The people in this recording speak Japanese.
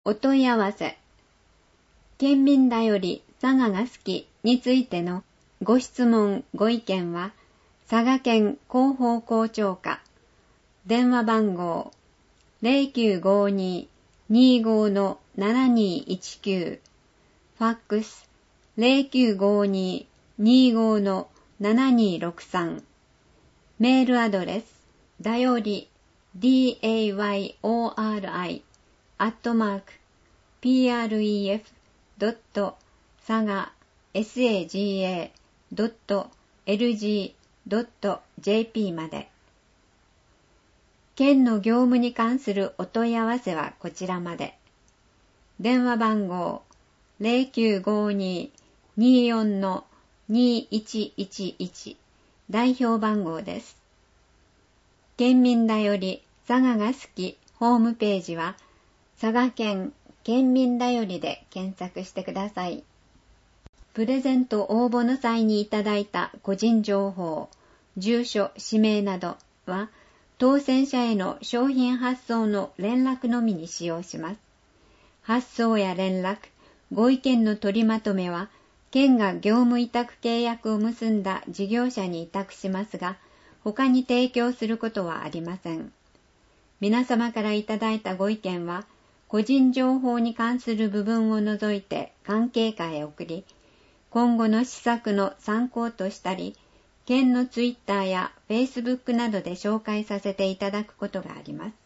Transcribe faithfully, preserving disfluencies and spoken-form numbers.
お問い合わせ。県民だより佐賀が好きについてのご質問ご意見は佐賀県広報校長課電話番号 ゼロきゅうごに にーご のななにいちきゅうファックス ゼロきゅうごに にーご のななにろくさんメールアドレスだより ディーエーワイオーアールアイ アットマーク ピーアールイーエフ ドット サガ サガ ドット エルジー ドット ジェーピー まで。県の業務に関するお問い合わせはこちらまで。電話番号 ゼロきゅうごに にーよん の にーいちいちいち代表番号です。県民だより佐賀が好きホームページは佐賀県県民だよりで検索してください。プレゼント応募の際にいただいた個人情報、住所、氏名などは当選者への商品発送の連絡のみに使用します。発送や連絡、ご意見の取りまとめは県が業務委託契約を結んだ事業者に委託しますが、他に提供することはありません。皆様からいただいたご意見は、個人情報に関する部分を除いて関係課へ送り、今後の施策の参考としたり、県のツイッターやフェイスブックなどで紹介させていただくことがあります。